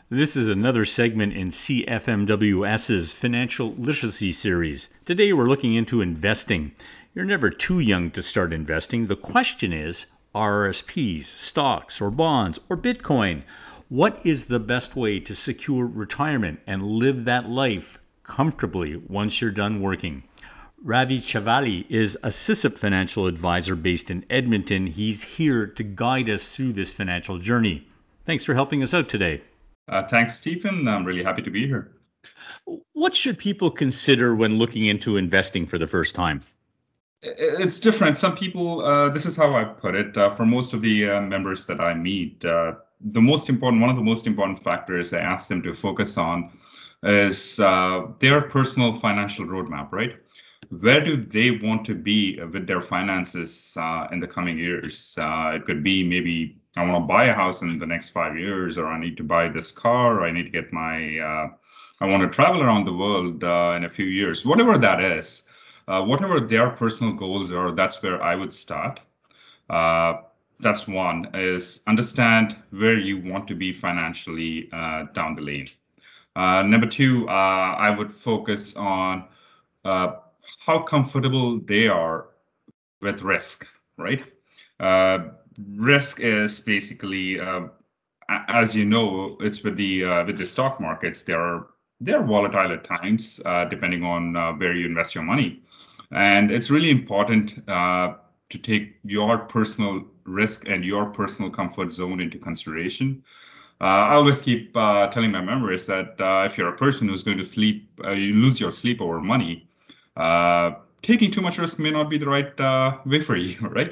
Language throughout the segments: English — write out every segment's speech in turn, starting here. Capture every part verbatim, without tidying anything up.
This is another segment in C F M W S's Financial Literacy Series. Today we're looking into investing. You're never too young to start investing. The question is R R S Ps, stocks, or bonds, or Bitcoin. What is the best way to secure retirement and live that life comfortably once you're done working? Ravi Chavali is a S I S I P financial advisor based in Edmonton. He's here to guide us through this financial journey. Thanks for helping us out today. Uh, thanks, Stephen. I'm really happy to be here. What should people consider when looking into investing for the first time? It's different. Some people, uh, this is how I put it. Uh, for most of the uh, members that I meet, uh, the most important, one of the most important factors I ask them to focus on is uh, their personal financial roadmap, right? Where do they want to be with their finances uh, in the coming years? Uh, it could be maybe I want to buy a house in the next five years, or I need to buy this car, or I need to get my, uh, I want to travel around the world uh, in a few years, whatever that is. Uh, whatever their personal goals are, that's where I would start. Uh, that's one is understand where you want to be financially uh, down the lane. Uh, number two, uh, I would focus on uh, how comfortable they are with risk, right? Uh, Risk is basically, uh, as you know, it's with the uh, with the stock markets. They are they are volatile at times, uh, depending on uh, where you invest your money, and it's really important uh, to take your personal risk and your personal comfort zone into consideration. Uh, I always keep uh, telling my members that uh, if you're a person who's going to sleep, uh, you lose your sleep over money. Uh, Taking too much risk may not be the right uh, way for you, right?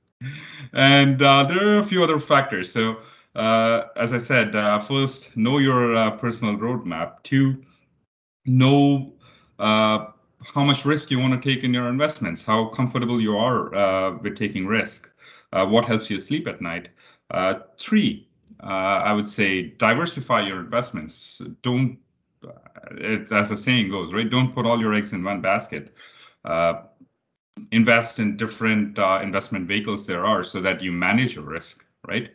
And uh, there are a few other factors. So, uh, as I said, uh, first, know your uh, personal roadmap. Two, know uh, how much risk you want to take in your investments, how comfortable you are uh, with taking risk, uh, what helps you sleep at night. Uh, three, uh, I would say diversify your investments. Don't, uh, it's, as the saying goes, right? Don't put all your eggs in one basket. Uh, Invest in different uh, investment vehicles there are so that you manage your risk, right?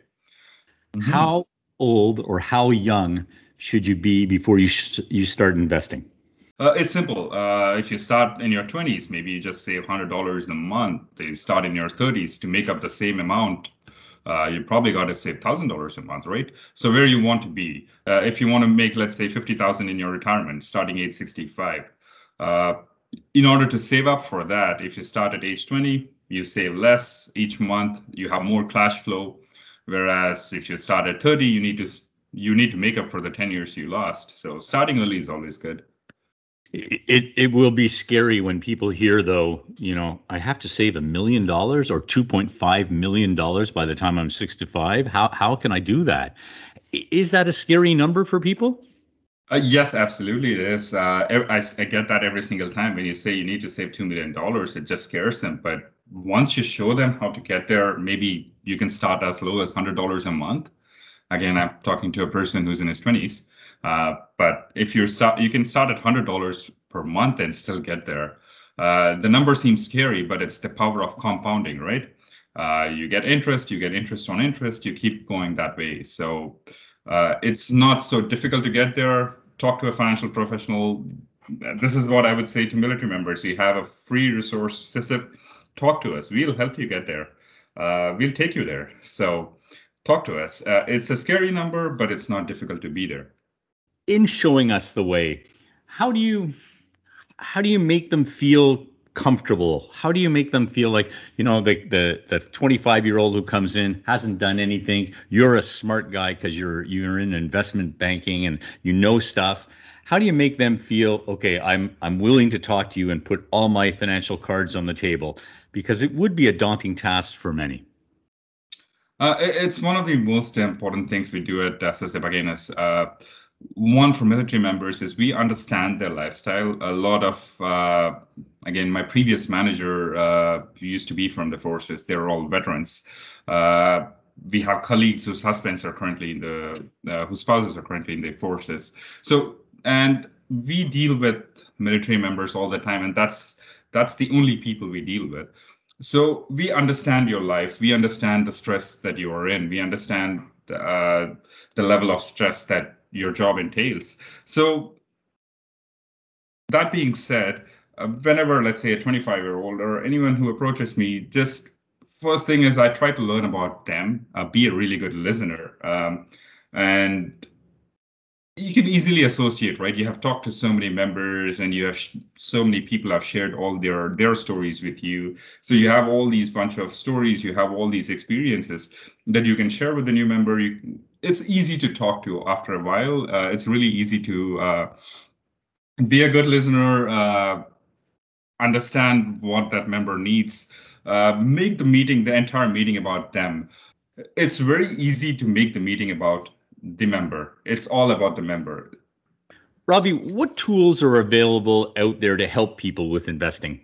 Mhm. How old or how young should you be before you sh- you start investing? Uh, it's simple. Uh, if you start in your twenties, maybe you just save one hundred dollars a month. You start in your thirties to make up the same amount. Uh, you probably got to save one thousand dollars a month, right? So where you want to be. Uh, if you want to make, let's say, fifty thousand in your retirement, starting age sixty-five, uh, in order to save up for that, if you start at age twenty, you save less each month. You have more cash flow. Whereas if you start at thirty, you need to you need to make up for the ten years you lost. So starting early is always good. It, it it will be scary when people hear, though, you know, I have to save a million dollars or two point five million dollars by the time I'm sixty-five. How how can I do that? I- Is that a scary number for people? Uh, yes, absolutely, it is. Uh, ev- I, s- I get that every single time when you say you need to save two million dollars, it just scares them. But once you show them how to get there, maybe you can start as low as one hundred dollars a month. Again, I'm talking to a person who's in his twenties. Uh, but if you start, you can start at one hundred dollars per month and still get there. Uh, the number seems scary, but it's the power of compounding, right? Uh, you get interest, you get interest on interest, you keep going that way. So uh, it's not so difficult to get there. Talk to a financial professional. This is what I would say to military members. You have a free resource, S I S I P. Talk to us. We'll help you get there. Uh, we'll take you there. So talk to us. Uh, it's a scary number, but it's not difficult to be there. In showing us the way, how do you how do you make them feel comfortable? How do you make them feel like, you know, the the the twenty-five year old who comes in hasn't done anything? You're a smart guy because you're you're in investment banking and you know stuff. How do you make them feel, okay, I'm I'm willing to talk to you and put all my financial cards on the table? Because it would be a daunting task for many. Uh, it- it's one of the most important things we do at S S I P again is uh, one for military members is we understand their lifestyle. A lot of uh, again, my previous manager uh, who used to be from the forces. They're all veterans. Uh, we have colleagues whose husbands are currently in the uh, whose spouses are currently in the forces. So and we deal with military members all the time, and that's that's the only people we deal with. So we understand your life. We understand the stress that you are in. We understand uh, the level of stress that your job entails. So that being said, uh, whenever, let's say, a twenty-five year old or anyone who approaches me, just first thing is I try to learn about them, uh, be a really good listener. Um, and you can easily associate, right? You have talked to so many members and you have sh- so many people have shared all their their stories with you. So you have all these bunch of stories, you have all these experiences that you can share with the new member. You, it's easy to talk to after a while. Uh, it's really easy to uh, be a good listener, uh, understand what that member needs, uh, make the meeting, the entire meeting about them. It's very easy to make the meeting about the member. It's all about the member. Ravi, what tools are available out there to help people with investing?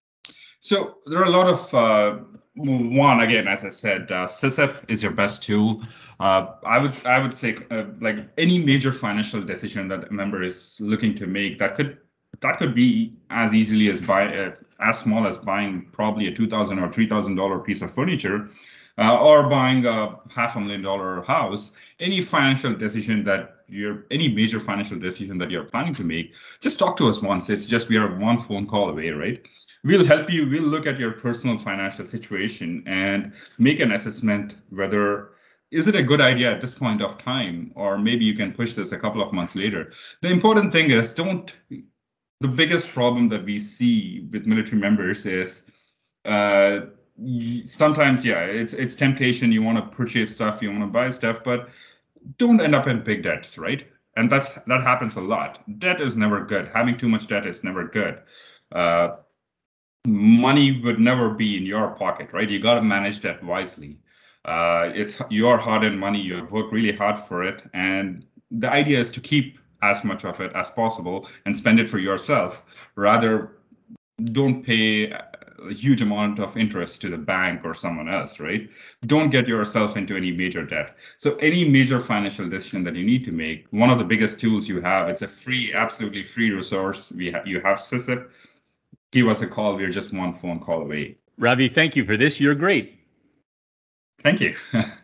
So there are a lot of uh, one again, as I said, uh, SysEp is your best tool. Uh, I would I would say uh, like any major financial decision that a member is looking to make, that could that could be as easily as buy uh, as small as buying probably a two thousand or three thousand dollar piece of furniture, uh, or buying a half a million dollar house. Any financial decision that you're any major financial decision that you're planning to make, just talk to us once. It's just we are one phone call away, right? We'll help you. We'll look at your personal financial situation and make an assessment whether is it a good idea at this point of time, or maybe you can push this a couple of months later. The important thing is don't. The biggest problem that we see with military members is uh, sometimes, yeah, it's it's temptation. You want to purchase stuff, you want to buy stuff, but don't end up in big debts, right? And that's that happens a lot. Debt is never good. Having too much debt is never good. Uh, money would never be in your pocket, right? You got to manage that wisely. Uh, it's your hard-earned money. You have worked really hard for it, and the idea is to keep as much of it as possible and spend it for yourself. Rather, don't pay a huge amount of interest to the bank or someone else, right? Don't get yourself into any major debt. So any major financial decision that you need to make, one of the biggest tools you have, it's a free, absolutely free resource. We ha- you have SysEp. Give us a call. We're just one phone call away. Ravi, thank you for this. You're great. Thank you.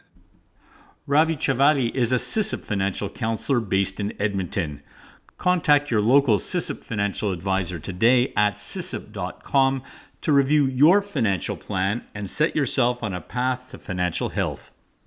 Ravi Chavali is a SysEp financial counselor based in Edmonton. Contact your local SysEp financial advisor today at sysep dot com to review your financial plan and set yourself on a path to financial health.